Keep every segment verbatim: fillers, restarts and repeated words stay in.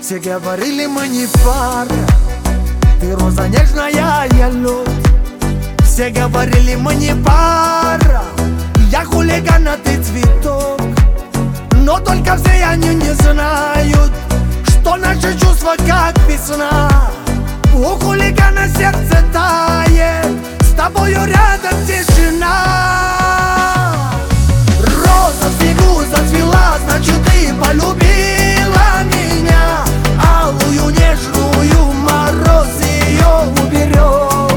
Все говорили, мы не пара, ты роза нежная, я лед. Все говорили, мы не пара, я хулиган, а ты цветок. Но только все они не знают, что наши чувства как весна. У хулигана сердце тает, с тобою рядом тишина. Роза в снегу зацвела, значит ты полюбила меня. Алую нежную мороз ее уберет.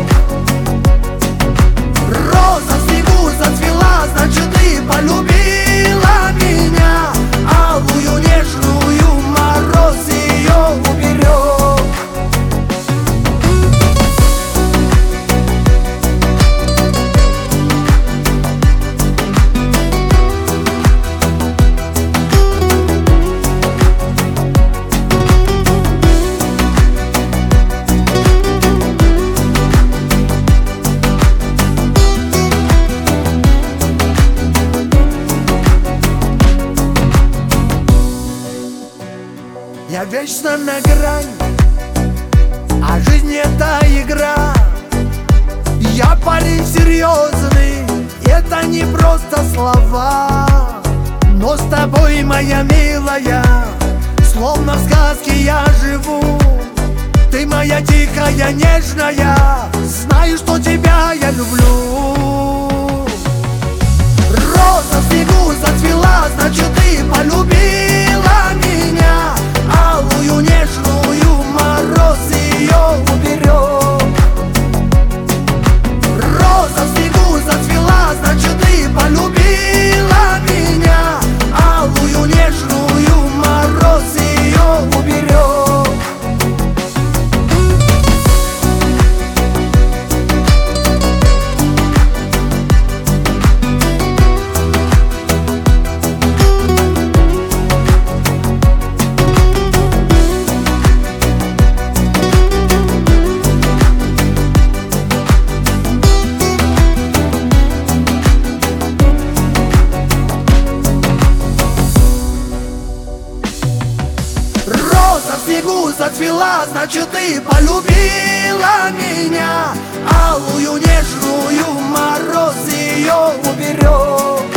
Роза в снегу зацвела, значит ты полюбила меня. Алую нежную мороз ее уберет. Я вечно на грани, а жизнь это игра. Я парень серьезный, это не просто слова. Но с тобой, моя милая, словно в сказке я живу. Ты моя тихая, нежная, знаю, что тебя я люблю. Роза в снегу зацвела, значит ты полюбила меня. Алую нежную мороз ее уберет. Роза в снегу зацвела, значит ты полюбила меня. Алую нежную мороз ее уберет. Роза в снегу зацвела, значит ты полюбила меня. Алую нежную мороз ее уберет.